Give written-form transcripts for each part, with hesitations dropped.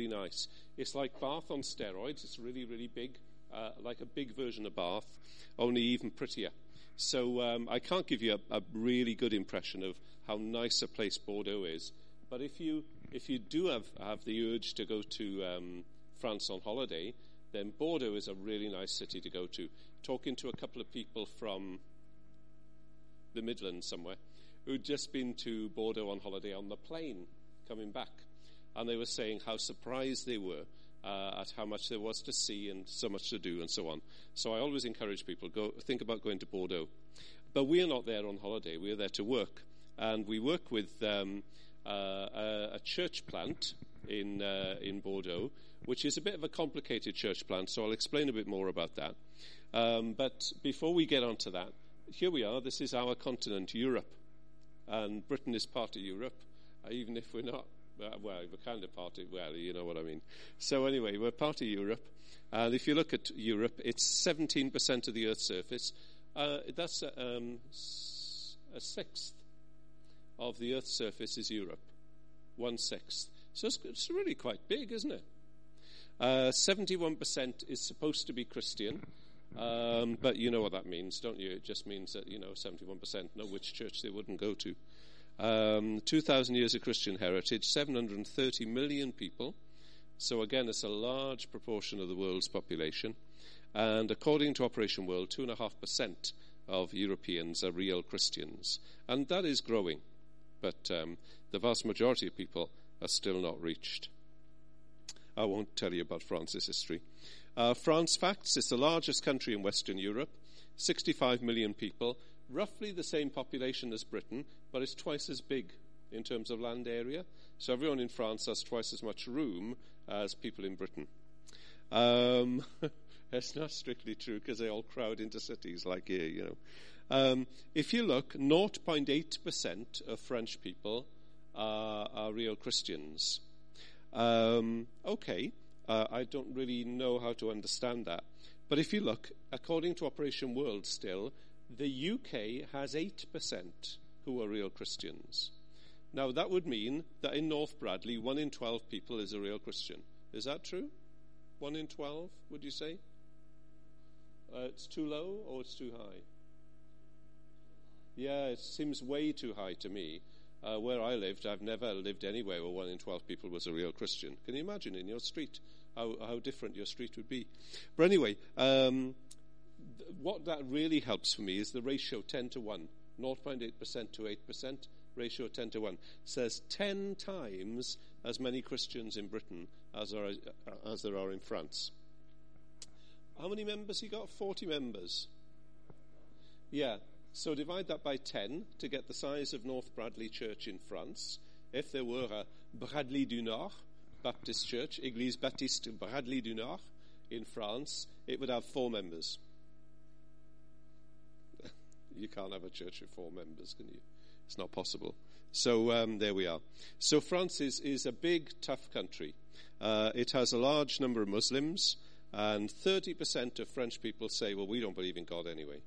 nice. It's like Bath on steroids. It's really, really big, like a big version of Bath, only even prettier. So I can't give you a really good impression of how nice a place Bordeaux is. But if you do have the urge to go to France on holiday, then Bordeaux is a really nice city to go to. Talking to a couple of people from the Midlands somewhere who'd just been to Bordeaux on holiday on the plane coming back, and they were saying how surprised they were at how much there was to see and so much to do and so on. So I always encourage people, think about going to Bordeaux. But we are not there on holiday. We are there to work. And we work with a church plant in Bordeaux, which is a bit of a complicated church plant, so I'll explain a bit more about that. But before we get on to that, here we are. This is our continent, Europe. And Britain is part of Europe, even if we're not. Well, we're kind of part of, well, you know what I mean. So anyway, we're part of Europe. And if you look at Europe, it's 17% of the Earth's surface. That's a sixth of the Earth's surface is Europe. 1/6. So it's really quite big, isn't it? 71% is supposed to be Christian. But you know what that means, don't you? It just means that, 71% know which church they wouldn't go to. 2,000 years of Christian heritage, 730 million people. So again, it's a large proportion of the world's population. And according to Operation World, 2.5% of Europeans are real Christians. And that is growing. But the vast majority of people are still not reached. I won't tell you about France's history. France facts, it's the largest country in Western Europe, 65 million people, roughly the same population as Britain, but it's twice as big in terms of land area. So everyone in France has twice as much room as people in Britain. It's not strictly true because they all crowd into cities like here, If you look, 0.8% of French people are real Christians. Okay, I don't really know how to understand that. But if you look, according to Operation World still, the UK has 8% who are real Christians. Now, that would mean that in North Bradley, 1 in 12 people is a real Christian. Is that true? 1 in 12, would you say? It's too low or it's too high? Yeah, it seems way too high to me. Where I lived, I've never lived anywhere where 1 in 12 people was a real Christian. Can you imagine in your street how different your street would be? But anyway, what that really helps for me is the ratio 10 to 1. 0.8% to 8%, ratio 10 to 1. Says 10 times as many Christians in Britain as there are in France. How many members you got? 40 members. Yeah. So divide that by 10 to get the size of North Bradley Church in France. If there were a Bradley du Nord Baptist Church, Église Baptiste Bradley du Nord in France, it would have 4 members. You can't have a church with 4 members, can you? It's not possible. So there we are. So France is a big, tough country. It has a large number of Muslims, and 30% of French people say, well, we don't believe in God anyway.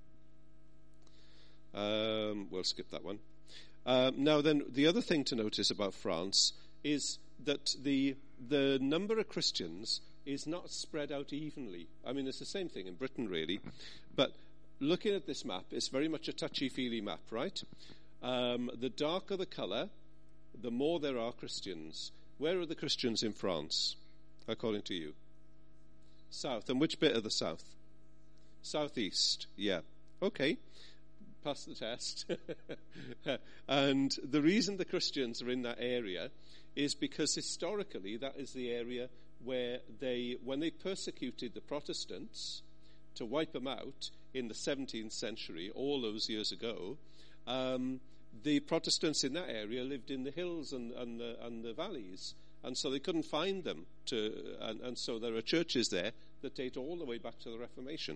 We'll skip that one. Now then, the other thing to notice about France is that the number of Christians is not spread out evenly. I mean, it's the same thing in Britain, really. But looking at this map, it's very much a touchy-feely map, right? The darker the colour, the more there are Christians. Where are the Christians in France, according to you? South. And which bit of the south? Southeast, yeah. Okay. Pass the test. And the reason the Christians are in that area is because historically that is the area where when they persecuted the Protestants to wipe them out in the 17th century, all those years ago, the Protestants in that area lived in the hills and the valleys, and so they couldn't find them. And so there are churches there that date all the way back to the Reformation.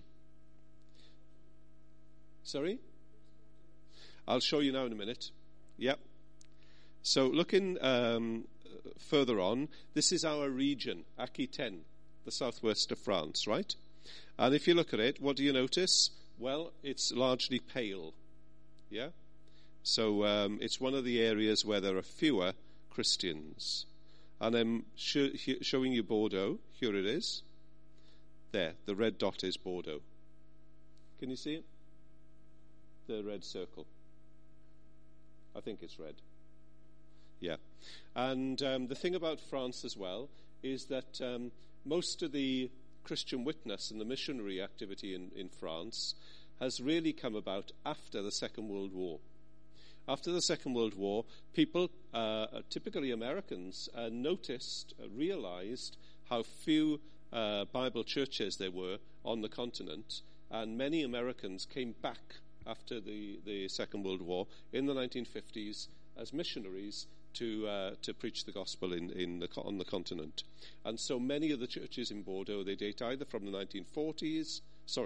Sorry? I'll show you now in a minute. Yep. So looking further on, this is our region, Aquitaine, the southwest of France, right? And if you look at it, what do you notice? Well, it's largely pale. Yeah? So it's one of the areas where there are fewer Christians. And I'm showing you Bordeaux. Here it is. There, the red dot is Bordeaux. Can you see it? The red circle. I think it's red. Yeah. And the thing about France as well is that most of the Christian witness and the missionary activity in France has really come about after the Second World War. After the Second World War, people, typically Americans, realized how few Bible churches there were on the continent, and many Americans came back after the Second World War in the 1950s as missionaries to preach the gospel on the continent. And so many of the churches in Bordeaux, they date either from the 1950s,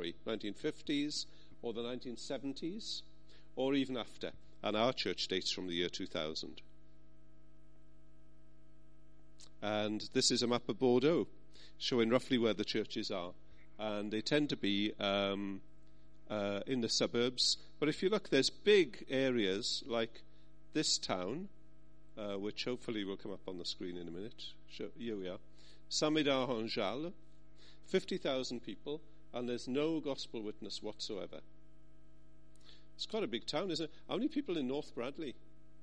or the 1970s, or even after. And our church dates from the year 2000. And this is a map of Bordeaux, showing roughly where the churches are. And they tend to be in the suburbs. But if you look, there's big areas like this town, which hopefully will come up on the screen in a minute. Here we are. Saint-Médard-en-Jalles, 50,000 people, and there's no gospel witness whatsoever. It's quite a big town, isn't it? How many people in North Bradley?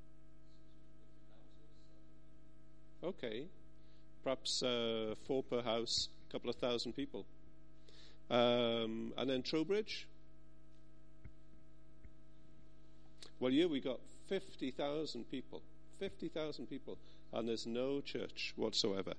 Okay. Perhaps 4 per house, a couple of thousand people. And then Trowbridge? Well, here we got 50,000 people. 50,000 people. And there's no church whatsoever.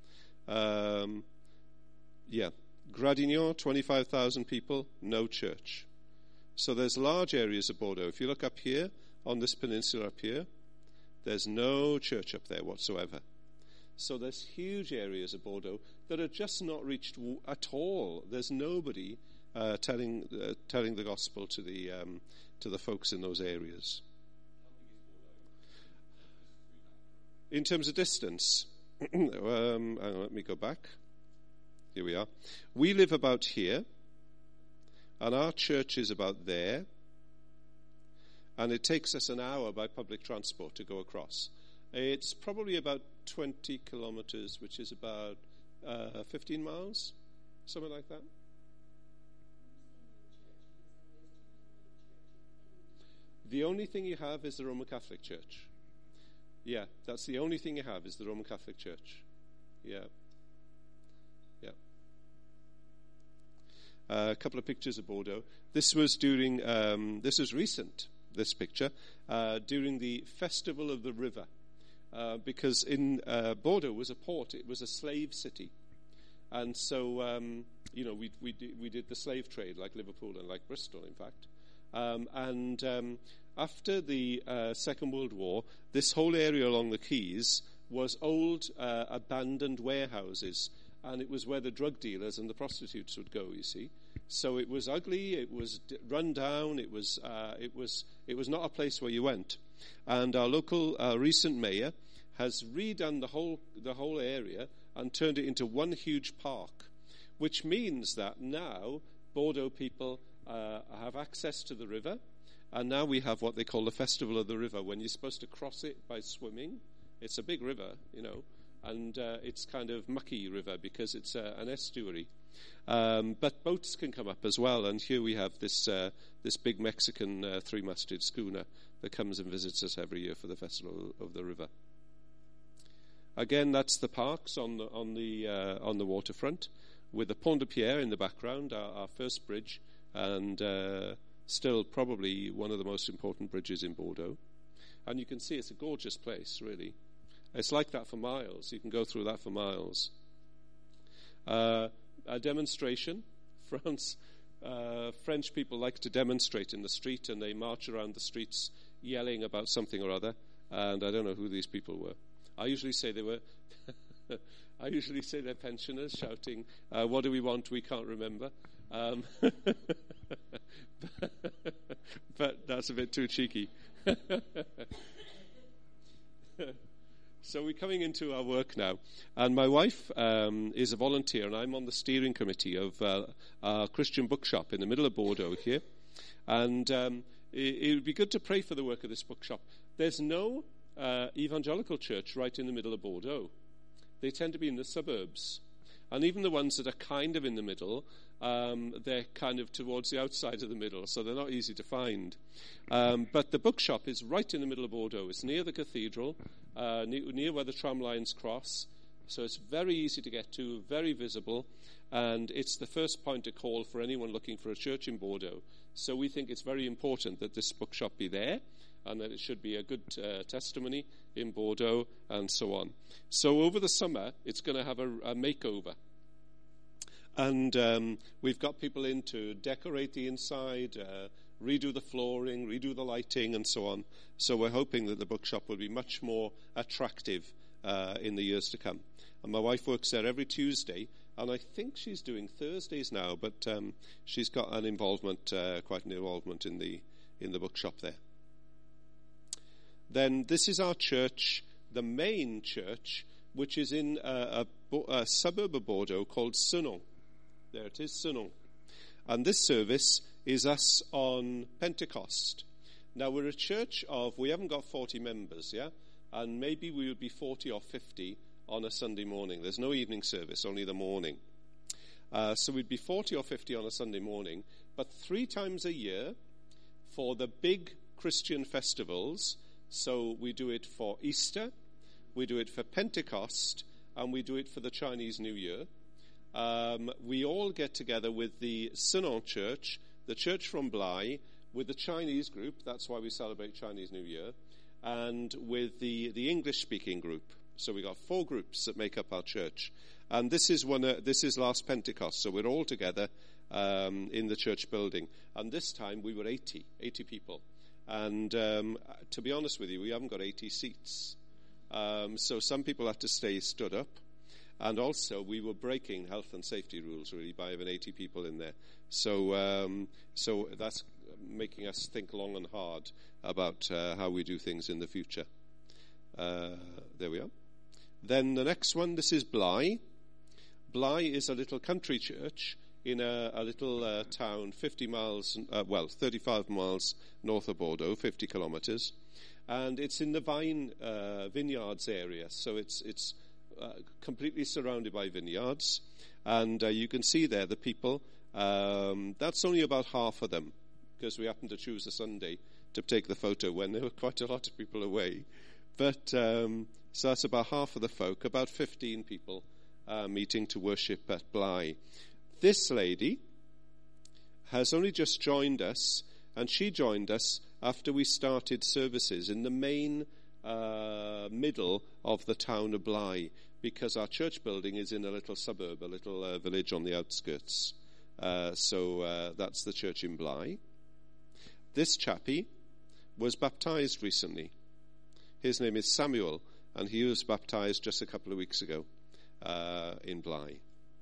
Gradignan, 25,000 people, no church. So there's large areas of Bordeaux. If you look up here, on this peninsula up here, there's no church up there whatsoever. So there's huge areas of Bordeaux that are just not reached at all. There's nobody telling the gospel to the folks in those areas. In terms of distance, hang on, let me go back. Here we are. We live about here. And our church is about there. And it takes us an hour by public transport to go across. It's probably about 20 kilometers, which is about 15 miles, something like that. The only thing you have is the Roman Catholic Church. Yeah, that's the only thing you have is the Roman Catholic Church. Yeah. A couple of pictures of Bordeaux. This was during, this is recent, this picture, during the Festival of the River. Because in Bordeaux was a port, it was a slave city. And so, we did the slave trade like Liverpool and like Bristol, in fact. After the Second World War, this whole area along the quays was old abandoned warehouses. And it was where the drug dealers and the prostitutes would go, you see. So it was ugly, it was run down, it was not a place where you went. And our local recent mayor has redone the whole area and turned it into one huge park, which means that now Bordeaux people have access to the river, and now we have what they call the Festival of the River, when you're supposed to cross it by swimming. It's a big river, and it's kind of mucky river because it's an estuary. But boats can come up as well, and here we have this big Mexican three-masted schooner that comes and visits us every year for the Festival of the River. Again, that's the parks on the waterfront, with the Pont de Pierre in the background, our first bridge, and still probably one of the most important bridges in Bordeaux. And you can see it's a gorgeous place, really. It's like that for miles. You can go through that for miles. A demonstration. French people like to demonstrate in the street, and they march around the streets yelling about something or other. And I don't know who these people were. I usually say they're pensioners shouting, "What do we want? We can't remember." But that's a bit too cheeky. So we're coming into our work now, and my wife is a volunteer, and I'm on the steering committee of our Christian bookshop in the middle of Bordeaux here, and it would be good to pray for the work of this bookshop. There's no evangelical church right in the middle of Bordeaux. they tend to be in the suburbs. And even the ones that are kind of in the middle, they're kind of towards the outside of the middle, so they're not easy to find. But the bookshop is right in the middle of Bordeaux. It's near the cathedral, near where the tram lines cross. So it's very easy to get to, very visible, and it's the first point of call for anyone looking for a church in Bordeaux. So we think it's very important that this bookshop be there, and that it should be a good testimony in Bordeaux, and so on. So over the summer, it's going to have a makeover. And we've got people in to decorate the inside, redo the flooring, redo the lighting, and so on. So we're hoping that the bookshop will be much more attractive in the years to come. And my wife works there every Tuesday, and I think she's doing Thursdays now, but she's got an involvement, quite an involvement in the bookshop there. Then this is our church, the main church, which is in a suburb of Bordeaux called Senon. There it is, Senon. And this service is us on Pentecost. Now, we're a church we haven't got 40 members, yeah? And maybe we would be 40 or 50 on a Sunday morning. There's no evening service, only the morning. So we'd be 40 or 50 on a Sunday morning. But 3 times a year for the big Christian festivals, so we do it for Easter, we do it for Pentecost, and we do it for the Chinese New Year. We all get together with the Senon Church, the church from Blaye, with the Chinese group, that's why we celebrate Chinese New Year, and with the English-speaking group. So we got 4 groups that make up our church. And this is last Pentecost, so we're all together in the church building. And this time we were 80 people. And to be honest with you, we haven't got 80 seats. So some people had to stay stood up. And also, we were breaking health and safety rules, really, by having 80 people in there. So that's making us think long and hard about how we do things in the future. There we are. Then the next one, this is Blaye. Blaye is a little country church in a little town 35 miles north of Bordeaux, 50 kilometers. And it's in the vineyards area, so it's completely surrounded by vineyards, and you can see there the people. That's only about half of them, because we happened to choose a Sunday to take the photo when there were quite a lot of people away. But so that's about half of the folk, about 15 people meeting to worship at Blaye. This lady has only just joined us, and she joined us after we started services in the main middle of the town of Blaye, because our church building is in a little suburb, a little village on the outskirts. So that's the church in Blaye. This chappie was baptized recently. His name is Samuel, and he was baptized just a couple of weeks ago in Blaye.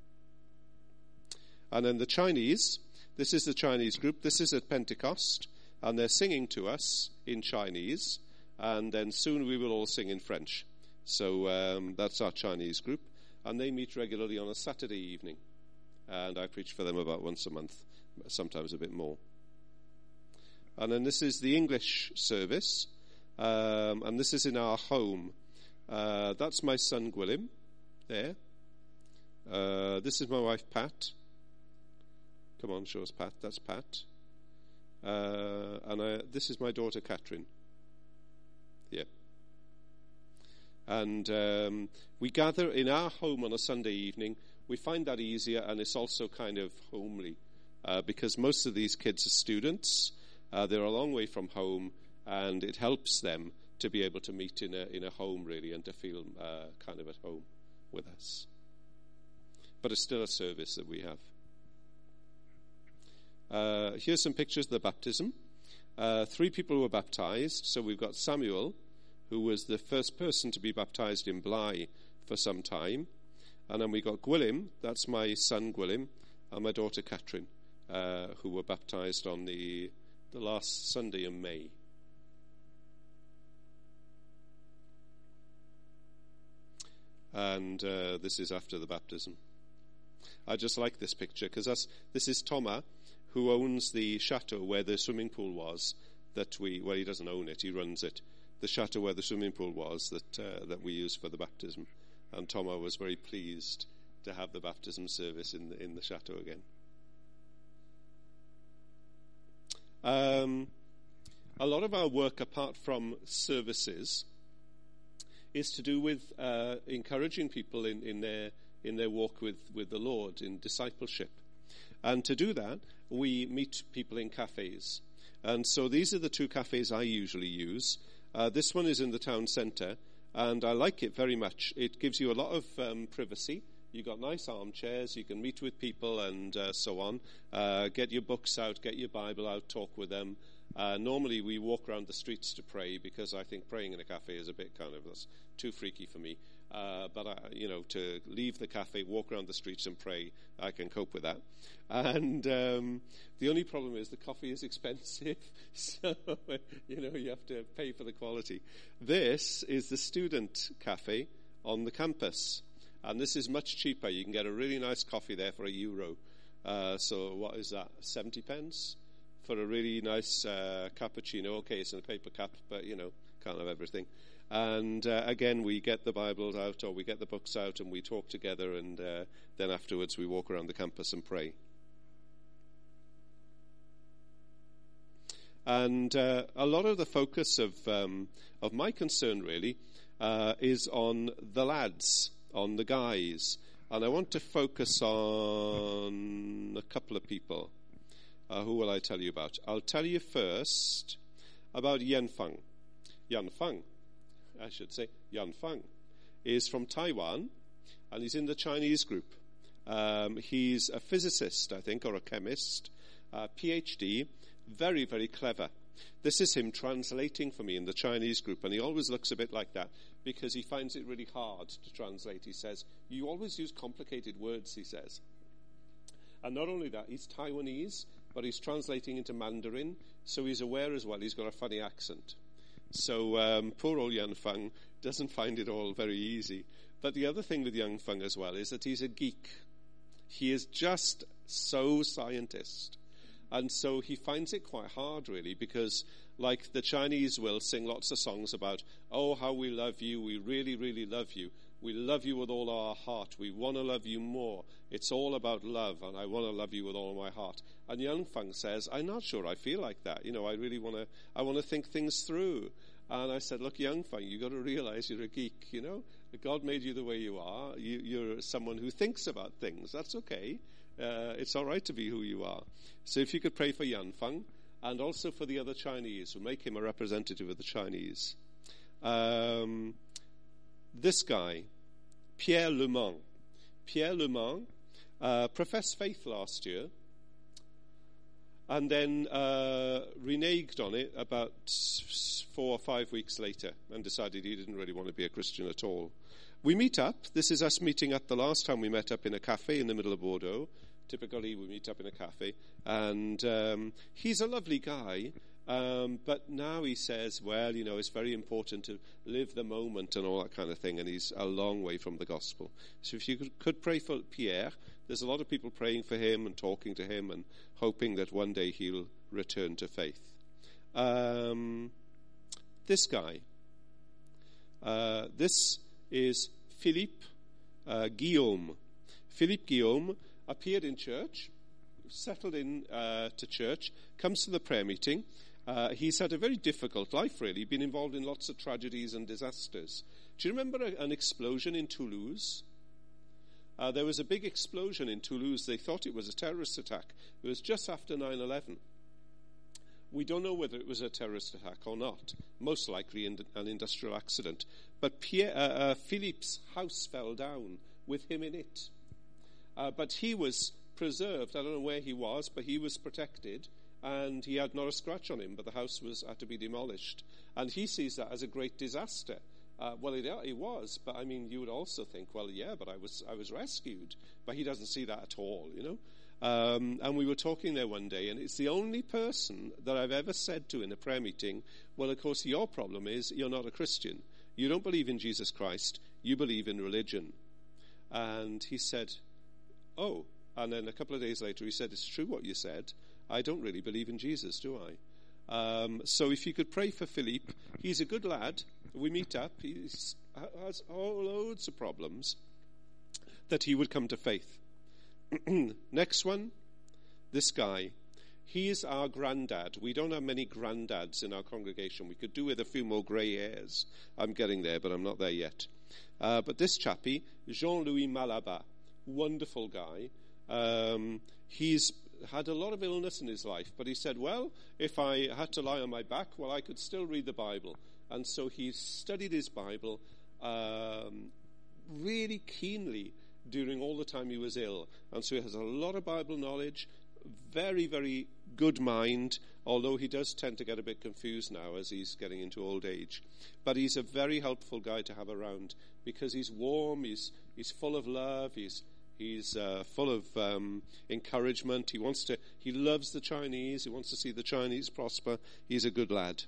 And then the Chinese, this is the Chinese group. This is at Pentecost, and they're singing to us in Chinese. And then soon we will all sing in French. So that's our Chinese group. And they meet regularly on a Saturday evening. And I preach for them about once a month, sometimes a bit more. And then this is the English service. And this is in our home. That's my son, Gwilym, there. This is my wife, Pat. Come on, show us Pat. That's Pat. And this is my daughter, Catherine. Yeah. And we gather in our home on a Sunday evening. We find that easier, and it's also kind of homely, because most of these kids are students. They're a long way from home, and it helps them to be able to meet in a home, really, and to feel kind of at home with us. But it's still a service that we have. Here's some pictures of the baptism. 3 people were baptized. So we've got Samuel, who was the first person to be baptized in Blaye for some time. And then we got Gwilym, that's my son Gwilym, and my daughter Catherine, who were baptized on the last Sunday in May. And this is after the baptism. I just like this picture, because this is Thomas, who owns the chateau where the swimming pool was. Well, he doesn't own it, he runs it. The chateau where the swimming pool was that we used for the baptism. And Thomas was very pleased to have the baptism service in the chateau again. A lot of our work, apart from services, is to do with encouraging people in their walk with the Lord, in discipleship. And to do that, we meet people in cafes. And so these are the two cafes I usually use. This one is in the town centre, and I like it very much. It gives you a lot of privacy. You've got nice armchairs, you can meet with people and so on. Get your books out, get your Bible out, talk with them. Normally we walk around the streets to pray, because I think praying in a cafe is a bit that's too freaky for me. But to leave the cafe, walk around the streets and pray, I can cope with that. And the only problem is the coffee is expensive, so you have to pay for the quality. This is the student cafe on the campus, and this is much cheaper. You can get a really nice coffee there for €1. So what is that, 70 pence? For a really nice cappuccino. Okay, it's in a paper cup, but can't have everything. And again, we get the Bibles out, or we get the books out, and we talk together, and then afterwards we walk around the campus and pray. And a lot of the focus of my concern really is on the lads, on the guys, and I want to focus on a couple of people. Who will I tell you about? I'll tell you first about Yan Feng. Yan Feng is from Taiwan, and he's in the Chinese group. He's a physicist, I think, or a chemist, PhD, very, very clever. This is him translating for me in the Chinese group, and he always looks a bit like that because he finds it really hard to translate. He says, you always use complicated words, he says. And not only that, he's Taiwanese, but he's translating into Mandarin, so he's aware as well he's got a funny accent. So poor old Yan Feng doesn't find it all very easy. But the other thing with Yan Feng as well is that he's a geek. He is just so scientist. And so he finds it quite hard, really, because like the Chinese will sing lots of songs about, oh, how we love you, we really, really love you. We love you with all our heart. We want to love you more. It's all about love, and I want to love you with all my heart. And Yan Feng says, I'm not sure I feel like that. I really want to think things through. And I said, look, Yan Feng, you've got to realize you're a geek, God made you the way you are. You're someone who thinks about things. That's okay. It's all right to be who you are. So if you could pray for Yan Feng, and also for the other Chinese, who make him a representative of the Chinese. This guy, Pierre Le Mans. Pierre Le Mans professed faith last year, and then reneged on it about 4 or 5 weeks later and decided he didn't really want to be a Christian at all. We meet up. This is us meeting up. The last time we met up in a cafe in the middle of Bordeaux. Typically we meet up in a cafe, and he's a lovely guy, but now he says, well, it's very important to live the moment and all that kind of thing, and he's a long way from the gospel. So if you could pray for Pierre. There's a lot of people praying for him and talking to him and hoping that one day he'll return to faith. This guy, this is Philippe Guillaume. Philippe Guillaume appeared in church, settled in to church, comes to the prayer meeting. He's had a very difficult life, really, been involved in lots of tragedies and disasters. Do you remember an explosion in Toulouse? There was a big explosion in Toulouse. They thought it was a terrorist attack. It was just after 9/11. We don't know whether it was a terrorist attack or not. Most likely an industrial accident. But Philippe's house fell down with him in it. But he was preserved. I don't know where he was, but he was protected, and he had not a scratch on him, but the house had to be demolished. And he sees that as a great disaster. Well, it was, but I mean, you would also think, well, yeah, but I was rescued. But he doesn't see that at all, And we were talking there one day, and it's the only person that I've ever said to in a prayer meeting, well, of course, your problem is you're not a Christian. You don't believe in Jesus Christ. You believe in religion. And he said, oh. And then a couple of days later, he said, it's true what you said. I don't really believe in Jesus, do I? So if you could pray for Philippe, he's a good lad. we meet up. He has loads of problems that he would come to faith. Next one, this guy. He is our granddad. We don't have many granddads in our congregation. We could do with a few more grey hairs. I'm getting there, but I'm not there yet. But this chappie, Jean-Louis Malaba, wonderful guy. He's had a lot of illness in his life, but he said, well, if I had to lie on my back, well, I could still read the Bible. And so he studied his Bible really keenly during all the time he was ill. And so he has a lot of Bible knowledge, very, very good mind, although he does tend to get a bit confused now as he's getting into old age. But he's a very helpful guy to have around because he's warm, he's full of love, he's full of encouragement. He loves the Chinese, he wants to see the Chinese prosper. He's a good lad.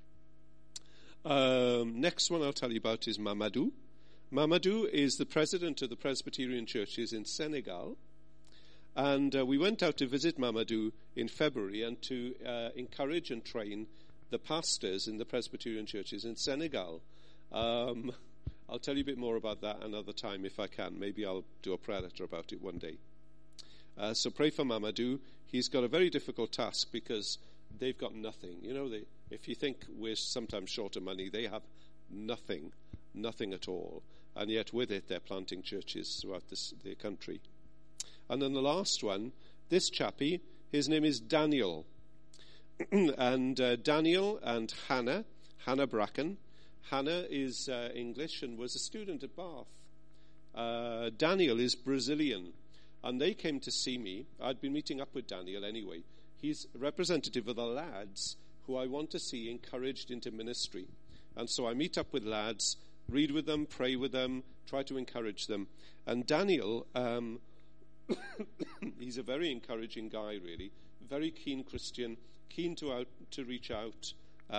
Next one I'll tell you about is Mamadou. Mamadou is the president of the Presbyterian churches in Senegal. And we went out to visit Mamadou in February and to encourage and train the pastors in the Presbyterian churches in Senegal. I'll tell you a bit more about that another time if I can. Maybe I'll do a prayer letter about it one day. So pray for Mamadou. He's got a very difficult task because they've got nothing. You know, if you think we're sometimes short of money, they have nothing at all. And yet with it, they're planting churches throughout the country. And then the last one, this chappie, his name is Daniel. And Daniel and Hannah Bracken. Hannah is English and was a student at Bath. Daniel is Brazilian. And they came to see me. I'd been meeting up with Daniel anyway. He's representative of the lads who I want to see encouraged into ministry. And so I meet up with lads, read with them, pray with them, try to encourage them. And Daniel... he's a very encouraging guy, really. Very keen Christian, keen to reach out.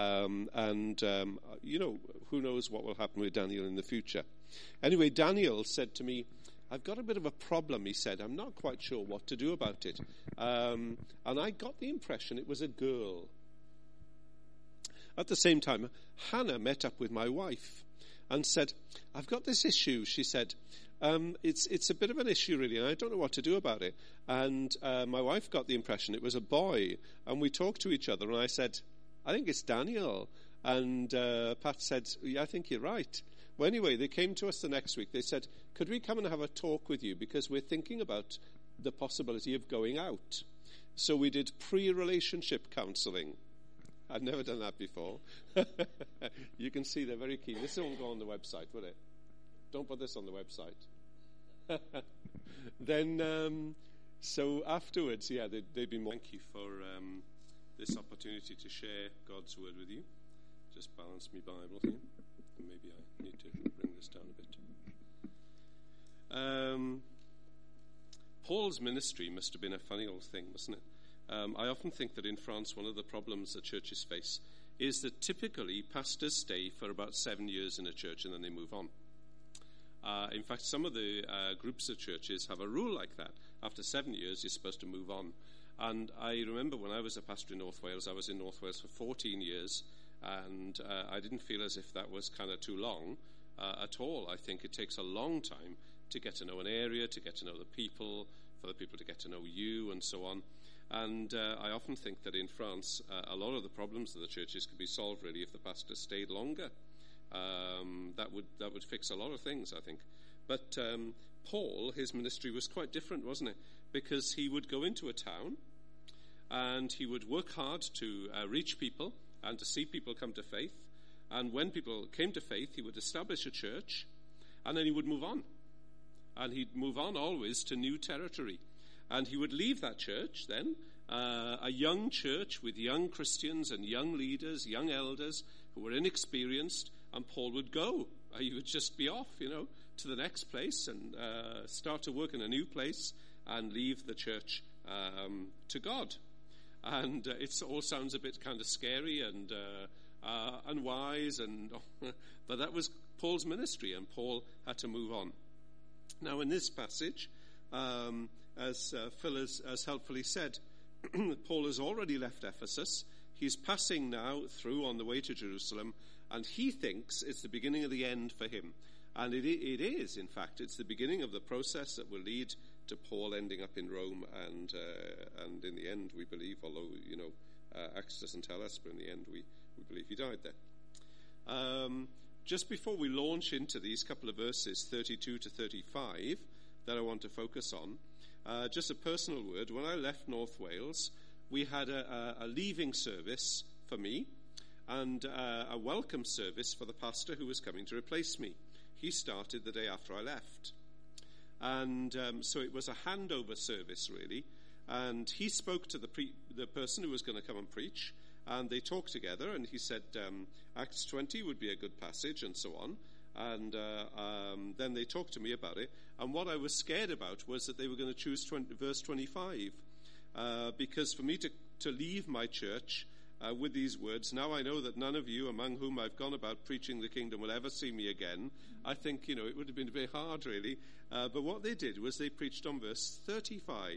You know, who knows what will happen with Daniel in the future. Anyway, Daniel said to me, I've got a bit of a problem, he said. I'm not quite sure what to do about it. And I got the impression it was a girl. At the same time, Hannah met up with my wife and said, I've got this issue, she said. It's a bit of an issue, really, and I don't know what to do about it. And my wife got the impression it was a boy, and we talked to each other, and I said, I think it's Daniel. And Pat said, yeah, I think you're right. Well, anyway, they came to us the next week. They said, could we come and have a talk with you, because we're thinking about the possibility of going out. So we did pre-relationship counselling. I've never done that before. You can see they're very keen. This won't go on the website, will it? Don't put this on the website. Then, so afterwards, yeah, they'd been more. Thank you for this opportunity to share God's word with you. Just balance my Bible here. Maybe I need to bring this down a bit. Paul's ministry must have been a funny old thing, mustn't it? I often think that in France, one of the problems that churches face is that typically pastors stay for about 7 years in a church and then they move on. In fact, some of the groups of churches have a rule like that. After 7 years, you're supposed to move on. And I remember when I was a pastor in North Wales, I was in North Wales for 14 years, and I didn't feel as if that was kind of too long at all. I think it takes a long time to get to know an area, to get to know the people, for the people to get to know you, and so on. And I often think that in France, a lot of the problems of the churches could be solved, really, if the pastor stayed longer. That would fix a lot of things, I think. But Paul, his ministry was quite different, wasn't it? Because he would go into a town and he would work hard to reach people and to see people come to faith. And when people came to faith, he would establish a church and then he would move on. And he'd move on always to new territory. And he would leave that church then, a young church with young Christians and young leaders, young elders who were inexperienced, and Paul would go. He would just be off, to the next place and start to work in a new place and leave the church to God. And it all sounds a bit kind of scary and unwise, but that was Paul's ministry, and Paul had to move on. Now, in this passage, as Phil has helpfully said, Paul has already left Ephesus. He's passing now through on the way to Jerusalem, And he thinks it's the beginning of the end for him. And it is, in fact. It's the beginning of the process that will lead to Paul ending up in Rome. And in the end, we believe, although, Acts doesn't tell us, but in the end, we believe he died there. Just before we launch into these couple of verses, 32 to 35, that I want to focus on, just a personal word. When I left North Wales, we had a leaving service for me and a welcome service for the pastor who was coming to replace me. He started the day after I left. And so it was a handover service, really. And he spoke to the person who was going to come and preach, and they talked together, and he said Acts 20 would be a good passage, and so on. And then they talked to me about it. And what I was scared about was that they were going to choose verse 25. Because for me to leave my church with these words, now I know that none of you among whom I've gone about preaching the kingdom will ever see me again, I think, it would have been a bit hard, really. But what they did was they preached on verse 35.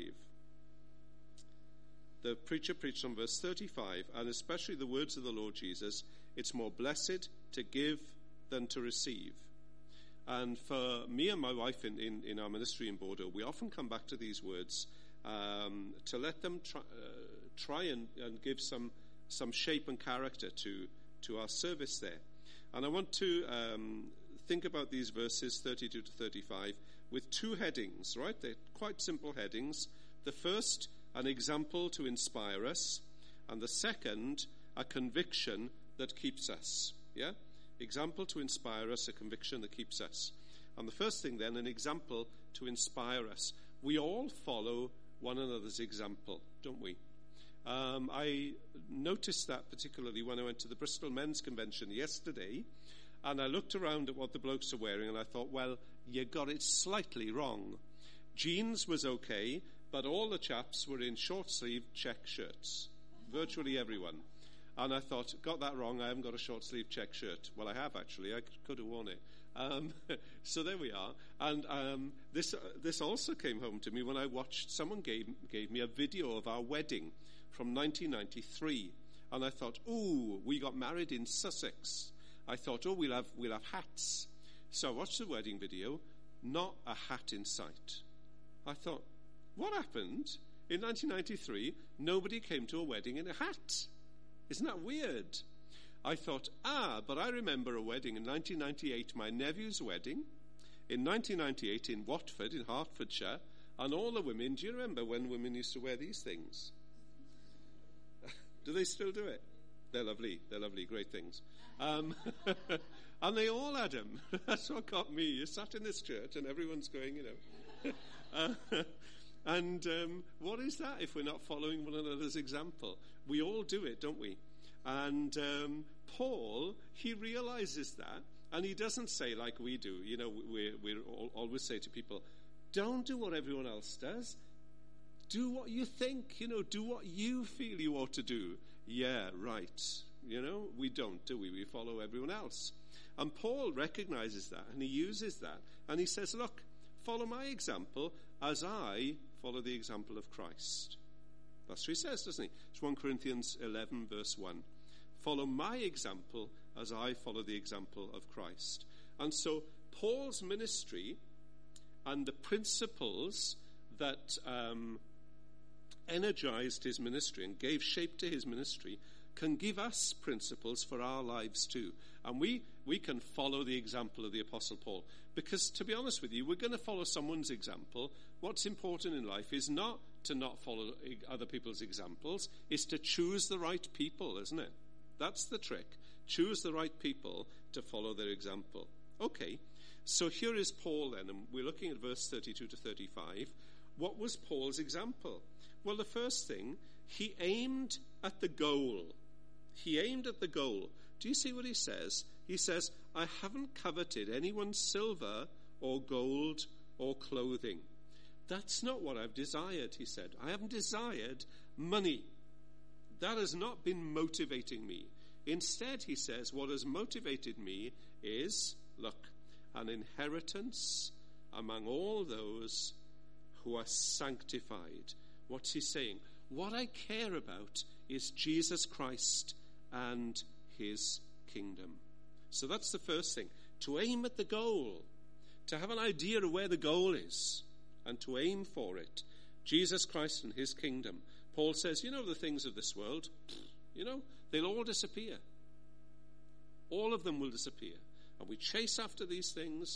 The preacher preached on verse 35, and especially the words of the Lord Jesus, it's more blessed to give than to receive. And for me and my wife in our ministry in Bordeaux, we often come back to these words to let them try and give some shape and character to our service there. And I want to think about these verses 32 to 35 with two headings, right? They're quite simple headings. The first, an example to inspire us, and the second, a conviction that keeps us. Yeah? Example to inspire us, a conviction that keeps us. And the first thing then, an example to inspire us. We all follow one another's example, don't we? I noticed that particularly when I went to the Bristol Men's Convention yesterday, and I looked around at what the blokes are wearing, and I thought, well, you got it slightly wrong. Jeans was okay, but all the chaps were in short-sleeved check shirts, virtually everyone. And I thought, got that wrong, I haven't got a short-sleeved check shirt. Well, I have, actually. I could have worn it. So there we are. And this also came home to me when I watched, someone gave me a video of our wedding from 1993. And I thought, ooh, we got married in Sussex. I thought, oh, we'll have hats. So I watched the wedding video, not a hat in sight. I thought, what happened? In 1993, nobody came to a wedding in a hat. Isn't that weird? I thought, but I remember a wedding in 1998, my nephew's wedding, in 1998 in Watford, in Hertfordshire, and all the women, do you remember when women used to wear these things? Do they still do it? They're lovely, great things. And they all had them. That's what got me. You sat in this church and everyone's going, And what is that if we're not following one another's example? We all do it, don't we? And Paul, he realizes that, and he doesn't say like we do. We always say to people, don't do what everyone else does. Do what you think, do what you feel you ought to do. Yeah, right. We don't, do we? We follow everyone else. And Paul recognizes that, and he uses that, and he says, look, follow my example as I follow the example of Christ. That's what he says, doesn't he? It's 1 Corinthians 11, verse 1. Follow my example as I follow the example of Christ. And so Paul's ministry and the principles that energized his ministry and gave shape to his ministry can give us principles for our lives too. And we can follow the example of the Apostle Paul. Because, to be honest with you, we're going to follow someone's example. What's important in life is not to not follow other people's examples. It's to choose the right people, isn't it? That's the trick. Choose the right people to follow their example. Okay, so here is Paul then, and we're looking at verse 32 to 35. What was Paul's example? Well, the first thing, he aimed at the goal. He aimed at the goal. Do you see what he says? He says, I haven't coveted anyone's silver or gold or clothing. That's not what I've desired, he said. I haven't desired money. That has not been motivating me. Instead, he says, what has motivated me is, look, an inheritance among all those who are sanctified. What's he saying? What I care about is Jesus Christ and his kingdom. So that's the first thing. To aim at the goal. To have an idea of where the goal is. And to aim for it. Jesus Christ and his kingdom. Paul says, the things of this world, they'll all disappear. All of them will disappear. And we chase after these things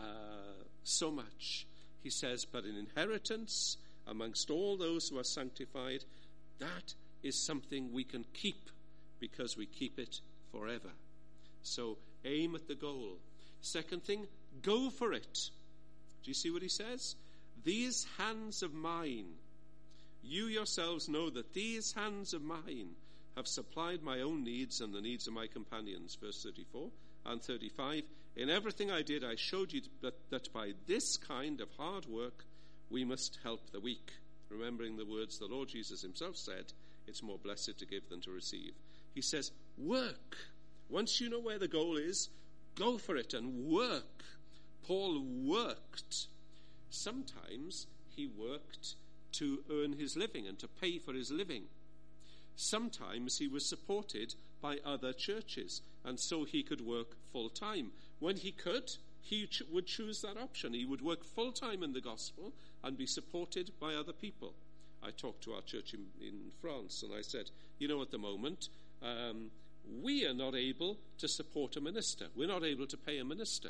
so much. He says, but an inheritance amongst all those who are sanctified, that is something we can keep because we keep it forever. So aim at the goal. Second thing, go for it. Do you see what he says? These hands of mine, you yourselves know that these hands of mine have supplied my own needs and the needs of my companions. Verse 34 and 35. In everything I did, I showed you that by this kind of hard work, we must help the weak. Remembering the words the Lord Jesus himself said, it's more blessed to give than to receive. He says, work. Once you know where the goal is, go for it and work. Paul worked. Sometimes he worked to earn his living and to pay for his living. Sometimes he was supported by other churches, and so he could work full-time. When he could, he would choose that option. He would work full-time in the gospel and be supported by other people. I talked to our church in France, and I said, at the moment, we are not able to support a minister. We're not able to pay a minister.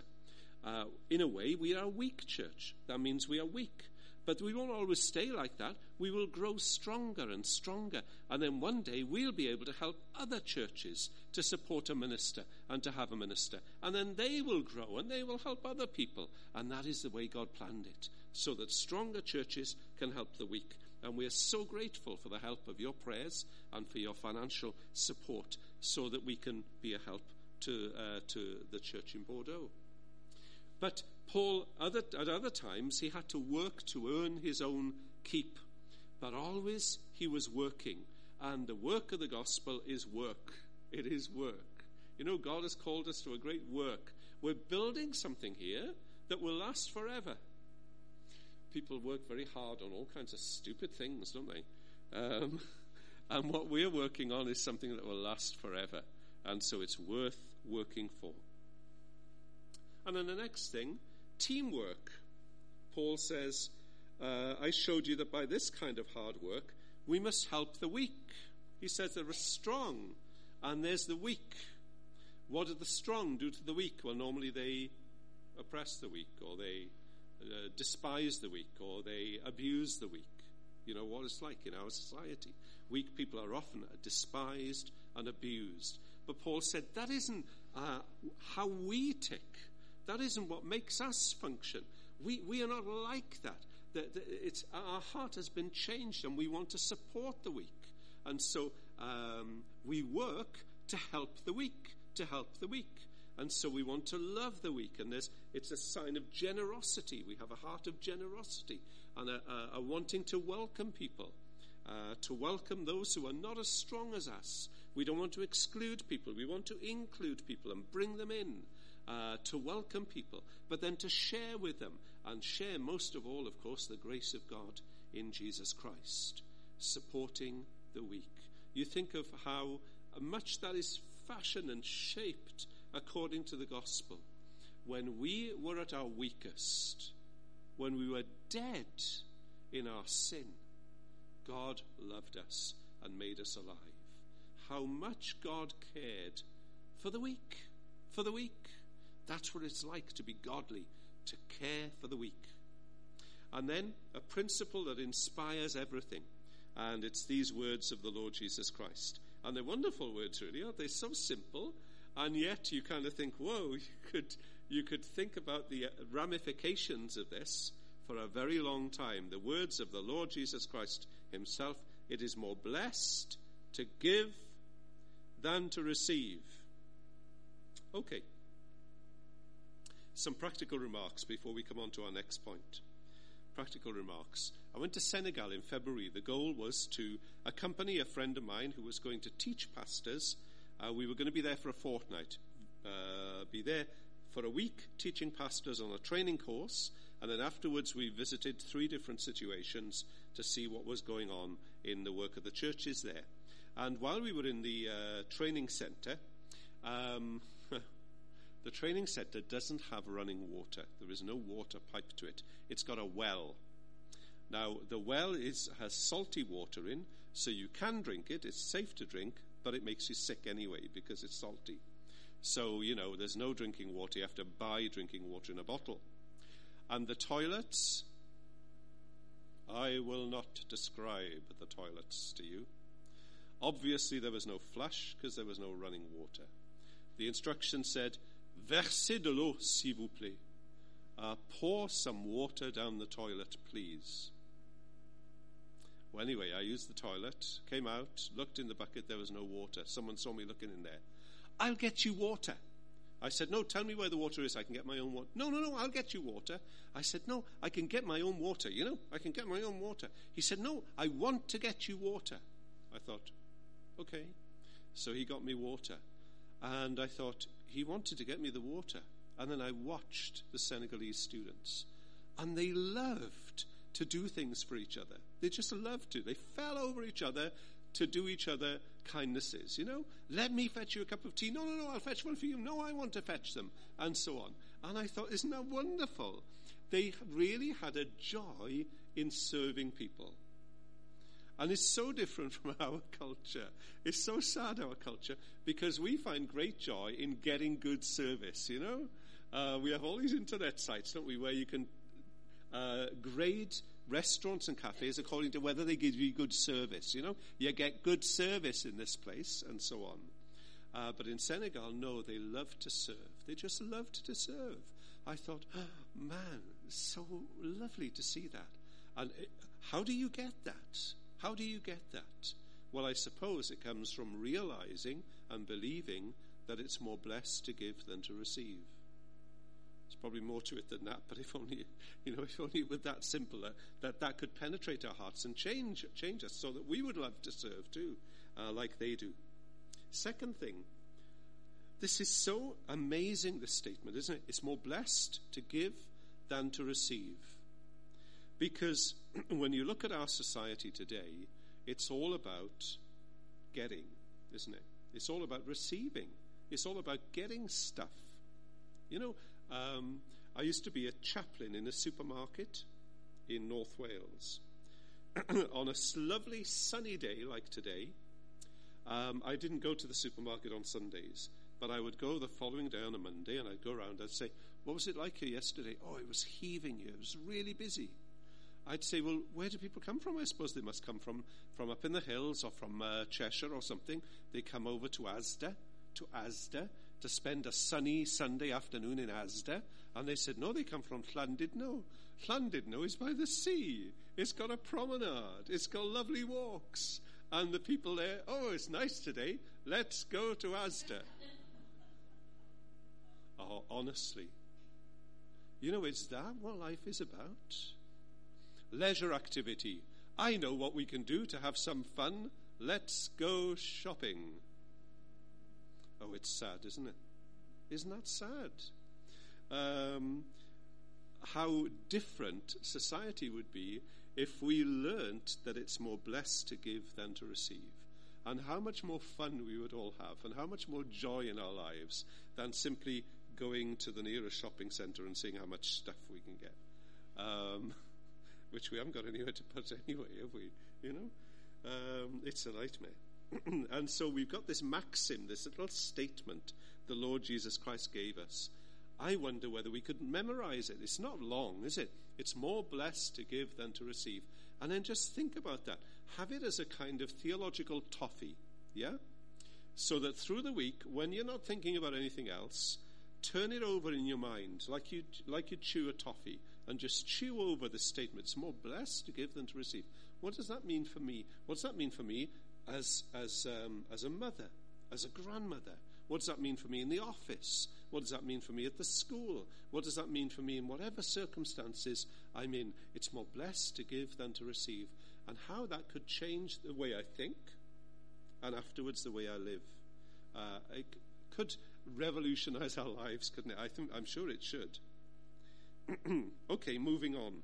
In a way, we are a weak church. That means we are weak. But we won't always stay like that. We will grow stronger and stronger. And then one day we'll be able to help other churches to support a minister and to have a minister. And then they will grow and they will help other people. And that is the way God planned it, so that stronger churches can help the weak. And we are so grateful for the help of your prayers and for your financial support so that we can be a help to the church in Bordeaux. But Paul, at other times, he had to work to earn his own keep. But always he was working. And the work of the gospel is work. It is work. God has called us to a great work. We're building something here that will last forever. People work very hard on all kinds of stupid things, don't they? And what we're working on is something that will last forever. And so it's worth working for. And then the next thing, teamwork. Paul says, I showed you that by this kind of hard work, we must help the weak. He says there are strong and there's the weak. What do the strong do to the weak? Well, normally they oppress the weak, or they despise the weak, or they abuse the weak. What it's like in our society. Weak people are often despised and abused. But Paul said that isn't how we tick. That isn't what makes us function. We are not like that. Our heart has been changed, and we want to support the weak. And so we work to help the weak, And so we want to love the weak, and it's a sign of generosity. We have a heart of generosity and a wanting to welcome people, to welcome those who are not as strong as us. We don't want to exclude people. We want to include people and bring them in. To welcome people, but then to share with them, and share most of all, of course, the grace of God in Jesus Christ, supporting the weak. You think of how much that is fashioned and shaped according to the gospel. When we were at our weakest, when we were dead in our sin, God loved us and made us alive. How much God cared for the weak, That's what it's like to be godly, to care for the weak. And then a principle that inspires everything. And it's these words of the Lord Jesus Christ. And they're wonderful words, really, aren't they? So simple. And yet you kind of think, whoa, you could think about the ramifications of this for a very long time. The words of the Lord Jesus Christ himself: it is more blessed to give than to receive. Okay. Some practical remarks before we come on to our next point. Practical remarks. I went to Senegal in February. The goal was to accompany a friend of mine who was going to teach pastors. We were going to be there for a fortnight. Be there for a week teaching pastors on a training course. And then afterwards we visited 3 different situations to see what was going on in the work of the churches there. And while we were in the training center, The training centre doesn't have running water. There is no water pipe to it. It's got a well. Now, the well has salty water in, so you can drink it. It's safe to drink, but it makes you sick anyway because it's salty. So, there's no drinking water. You have to buy drinking water in a bottle. And the toilets, I will not describe the toilets to you. Obviously, there was no flush because there was no running water. The instruction said, versez de l'eau, s'il vous plaît. Pour some water down the toilet, please. Well, anyway, I used the toilet, came out, looked in the bucket, there was no water. Someone saw me looking in there. I'll get you water. I said, no, tell me where the water is. I can get my own water. No, I'll get you water. I said, no, I can get my own water. I can get my own water. He said, no, I want to get you water. I thought, okay. So he got me water. And I thought, he wanted to get me the water. And then I watched the Senegalese students. And they loved to do things for each other. They just loved to. They fell over each other to do each other kindnesses. Let me fetch you a cup of tea. No, I'll fetch one for you. No, I want to fetch them. And so on. And I thought, isn't that wonderful? They really had a joy in serving people. And it's so different from our culture. It's so sad, our culture, because we find great joy in getting good service, We have all these internet sites, don't we, where you can grade restaurants and cafes according to whether they give you good service, You get good service in this place, and so on. But in Senegal, no, they love to serve. They just loved to serve. I thought, man, so lovely to see that. And how do you get that? How do you get that? Well, I suppose it comes from realizing and believing that it's more blessed to give than to receive. There's probably more to it than that, but if only it were that simple, that could penetrate our hearts and change us so that we would love to serve too, like they do. Second thing, this is so amazing, this statement, isn't it? It's more blessed to give than to receive. Because when you look at our society today, it's all about getting, isn't it? It's all about receiving. It's all about getting stuff. I used to be a chaplain in a supermarket in North Wales. On a lovely sunny day like today, I didn't go to the supermarket on Sundays, but I would go the following day on a Monday, and I'd go around, I'd say, what was it like here yesterday? Oh, it was heaving here. It was really busy. I'd say, well, where do people come from? I suppose they must come from up in the hills or from Cheshire or something. They come over to Asda to spend a sunny Sunday afternoon in Asda. And they said, no, they come from Llandudno. Llandudno is by the sea. It's got a promenade. It's got lovely walks. And the people there, oh, it's nice today. Let's go to Asda. Oh, honestly. Is that what life is about? Leisure activity. I know what we can do to have some fun. Let's go shopping. Oh, it's sad, isn't it? Isn't that sad? How different society would be if we learnt that it's more blessed to give than to receive. And how much more fun we would all have, and how much more joy in our lives than simply going to the nearest shopping centre and seeing how much stuff we can get. Which we haven't got anywhere to put anyway, have we? It's a nightmare. And so we've got this maxim, this little statement the Lord Jesus Christ gave us. I wonder whether we could memorize it. It's not long, is it? It's more blessed to give than to receive. And then just think about that. Have it as a kind of theological toffee, yeah? So that through the week, when you're not thinking about anything else, turn it over in your mind like you chew a toffee, and just chew over this statement. It's more blessed to give than to receive. What does that mean for me? What does that mean for me as a mother, as a grandmother? What does that mean for me in the office? What does that mean for me at the school? What does that mean for me in whatever circumstances I'm in? It's more blessed to give than to receive. And how that could change the way I think, and afterwards the way I live. It could revolutionize our lives, couldn't it? I'm sure it should. Okay, moving on.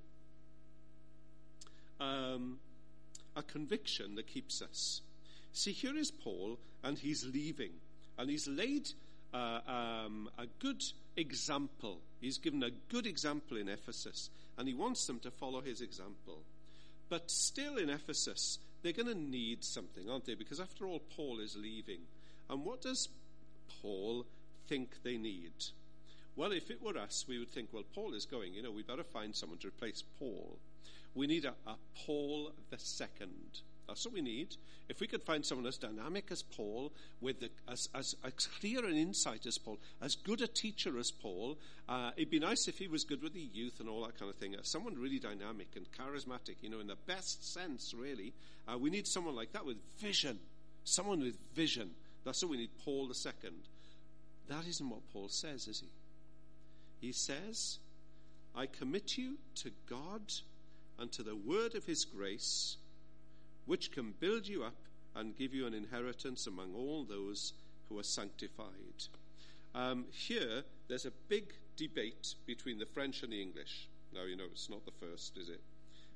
A conviction that keeps us. See, here is Paul, and he's leaving. And he's laid a good example. He's given a good example in Ephesus, and he wants them to follow his example. But still in Ephesus, they're going to need something, aren't they? Because after all, Paul is leaving. And what does Paul think they need? Well, if it were us, we would think, well, Paul is going. We better find someone to replace Paul. We need a Paul the second. That's what we need. If we could find someone as dynamic as Paul, with as clear an insight as Paul, as good a teacher as Paul, it'd be nice if he was good with the youth and all that kind of thing. Someone really dynamic and charismatic, in the best sense, really. We need someone like that with vision. Someone with vision. That's what we need, Paul the second. That isn't what Paul says, is he? He says, I commit you to God and to the word of his grace, which can build you up and give you an inheritance among all those who are sanctified. Here, there's a big debate between the French and the English. Now, it's not the first, is it?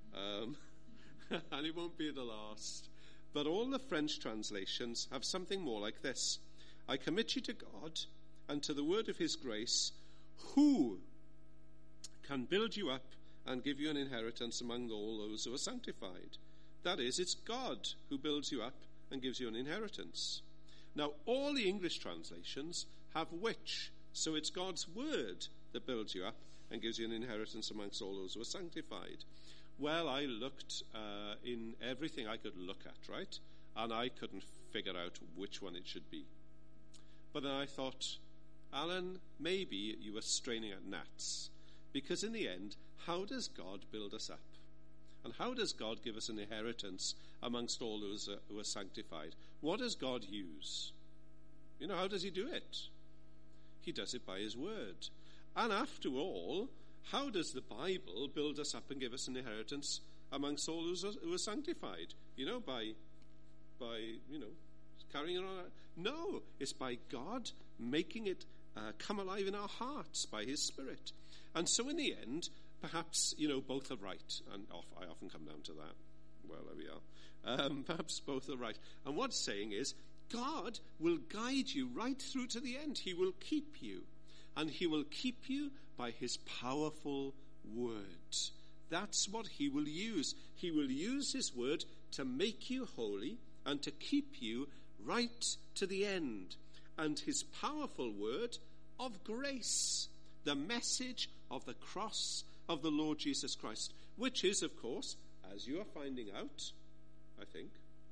And it won't be the last. But all the French translations have something more like this. I commit you to God and to the word of his grace, who can build you up and give you an inheritance among all those who are sanctified. That is, it's God who builds you up and gives you an inheritance. Now, all the English translations have which, so it's God's word that builds you up and gives you an inheritance amongst all those who are sanctified. Well, I looked in everything I could look at, right? And I couldn't figure out which one it should be. But then I thought, Alan, maybe you were straining at gnats. Because in the end, how does God build us up? And how does God give us an inheritance amongst all those who are sanctified? What does God use? How does he do it? He does it by his word. And after all, how does the Bible build us up and give us an inheritance amongst all those who are sanctified? By carrying it on. No, it's by God making it come alive in our hearts by his Spirit. And so in the end, perhaps, both are right. And I often come down to that. Well, there we are. Perhaps both are right. And what's saying is, God will guide you right through to the end. He will keep you. And he will keep you by his powerful word. That's what he will use. He will use his word to make you holy and to keep you right to the end. And his powerful word of grace, the message of the cross of the Lord Jesus Christ, which is, of course, as you are finding out, I think,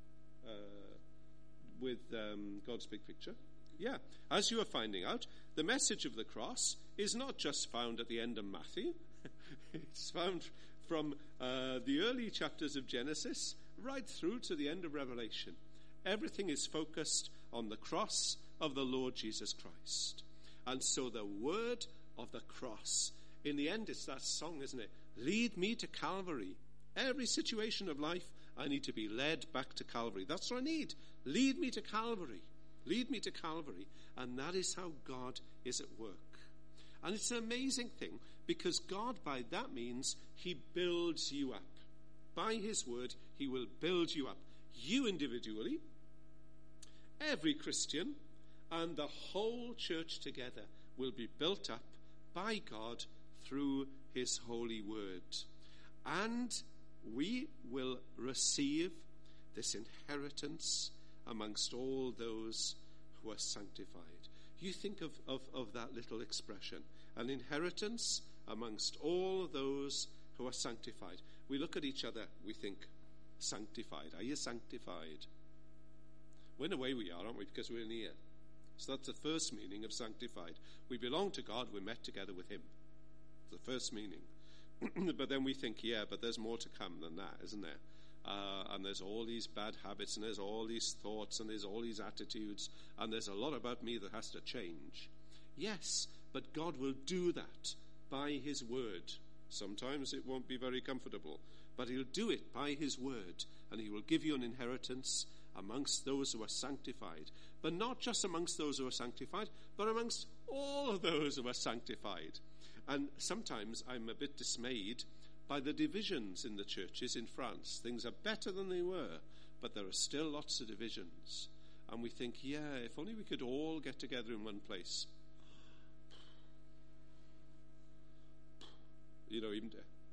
with God's big picture. Yeah, as you are finding out, the message of the cross is not just found at the end of Matthew. It's found from the early chapters of Genesis right through to the end of Revelation. Everything is focused on the cross of the Lord Jesus Christ. And so the word of the cross, in the end, it's that song, isn't it? Lead me to Calvary. Every situation of life, I need to be led back to Calvary. That's what I need. Lead me to Calvary. Lead me to Calvary. And that is how God is at work. And it's an amazing thing, because God, by that means, he builds you up. By his word, he will build you up. You individually, every Christian, and the whole church together will be built up by God through his holy word. And we will receive this inheritance amongst all those who are sanctified. You think of that little expression, an inheritance amongst all those who are sanctified. We look at each other, we think, sanctified. Are you sanctified? Well, in a way we are, aren't we? Because we're in here. So that's the first meaning of sanctified. We belong to God, we're met together with him. It's the first meaning. But then we think, yeah, but there's more to come than that, isn't there? And there's all these bad habits, and there's all these thoughts, and there's all these attitudes, and there's a lot about me that has to change. Yes, but God will do that by his word. Sometimes it won't be very comfortable, but he'll do it by his word, and he will give you an inheritance amongst those who are sanctified. But not just amongst those who are sanctified, but amongst all of those who are sanctified. And sometimes I'm a bit dismayed by the divisions in the churches in France. Things are better than they were, but there are still lots of divisions. and we think, yeah, if only we could all get together in one place. Even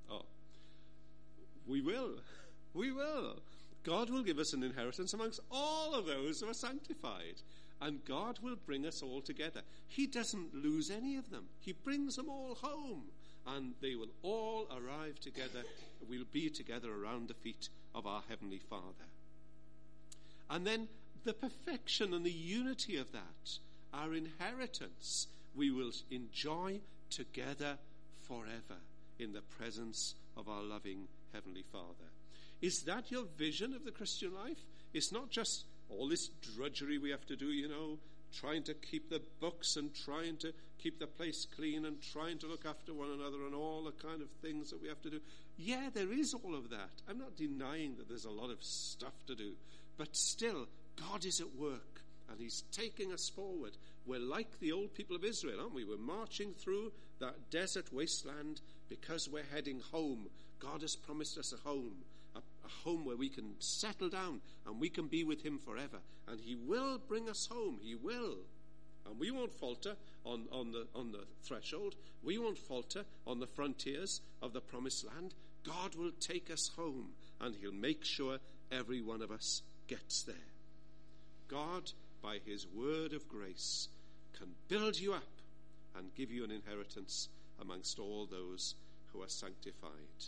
we will. We will. God will give us an inheritance amongst all of those who are sanctified. And God will bring us all together. He doesn't lose any of them. He brings them all home. And they will all arrive together. We'll be together around the feet of our Heavenly Father. And then the perfection and the unity of that, our inheritance, we will enjoy together forever in the presence of our loving Heavenly Father. Is that your vision of the Christian life? It's not just all this drudgery we have to do, trying to keep the books and trying to keep the place clean and trying to look after one another and all the kind of things that we have to do. Yeah, there is all of that. I'm not denying that there's a lot of stuff to do. But still, God is at work and he's taking us forward. We're like the old people of Israel, aren't we? We're marching through that desert wasteland because we're heading home. God has promised us a home. A home where we can settle down and we can be with him forever. And he will bring us home. He will. And we won't falter on the threshold. We won't falter on the frontiers of the promised land. God will take us home and he'll make sure every one of us gets there. God, by his word of grace, can build you up and give you an inheritance amongst all those who are sanctified.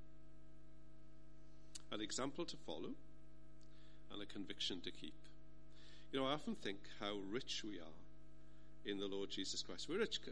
An example to follow and a conviction to keep. I often think how rich we are in the Lord Jesus Christ. We're rich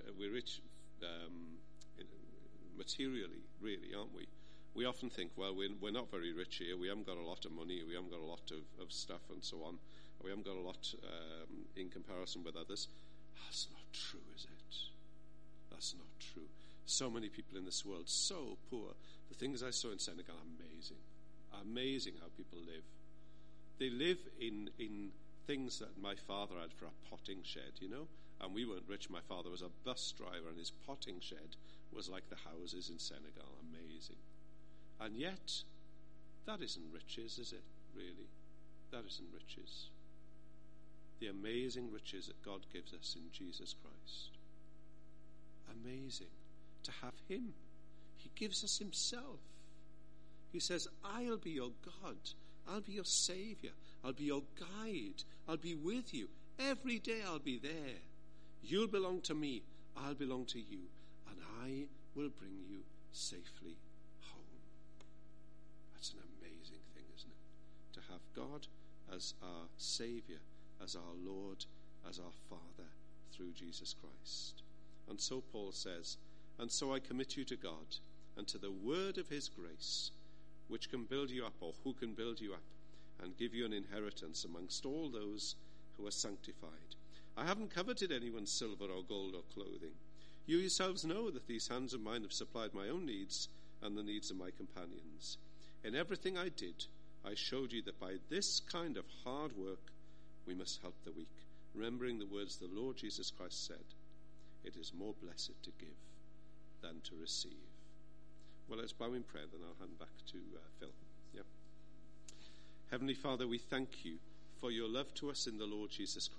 materially, really, aren't we? We often think, well, we're not very rich here. We haven't got a lot of money. We haven't got a lot of stuff and so on. We haven't got a lot in comparison with others. That's not true, is it? That's not true. So many people in this world, so poor. The things I saw in Senegal are amazing. Amazing how people live. They live in things that my father had for a potting shed, and we weren't rich. My father was a bus driver and his potting shed was like the houses in Senegal. Amazing. And yet that isn't riches, is it? Really, that isn't riches. The amazing riches that God gives us in Jesus Christ. Amazing to have him. He gives us himself. He says, I'll be your God. I'll be your Savior. I'll be your guide. I'll be with you. Every day I'll be there. You'll belong to me. I'll belong to you. And I will bring you safely home. That's an amazing thing, isn't it? To have God as our Savior, as our Lord, as our Father through Jesus Christ. And so Paul says, and so I commit you to God and to the word of his grace, which can build you up, or who can build you up and give you an inheritance amongst all those who are sanctified. I haven't coveted anyone's silver or gold or clothing. You yourselves know that these hands of mine have supplied my own needs and the needs of my companions. In everything I did, I showed you that by this kind of hard work we must help the weak, remembering the words the Lord Jesus Christ said, it is more blessed to give than to receive. Well, let's bow in prayer, then I'll hand back to Phil. Yeah. Heavenly Father, we thank you for your love to us in the Lord Jesus Christ.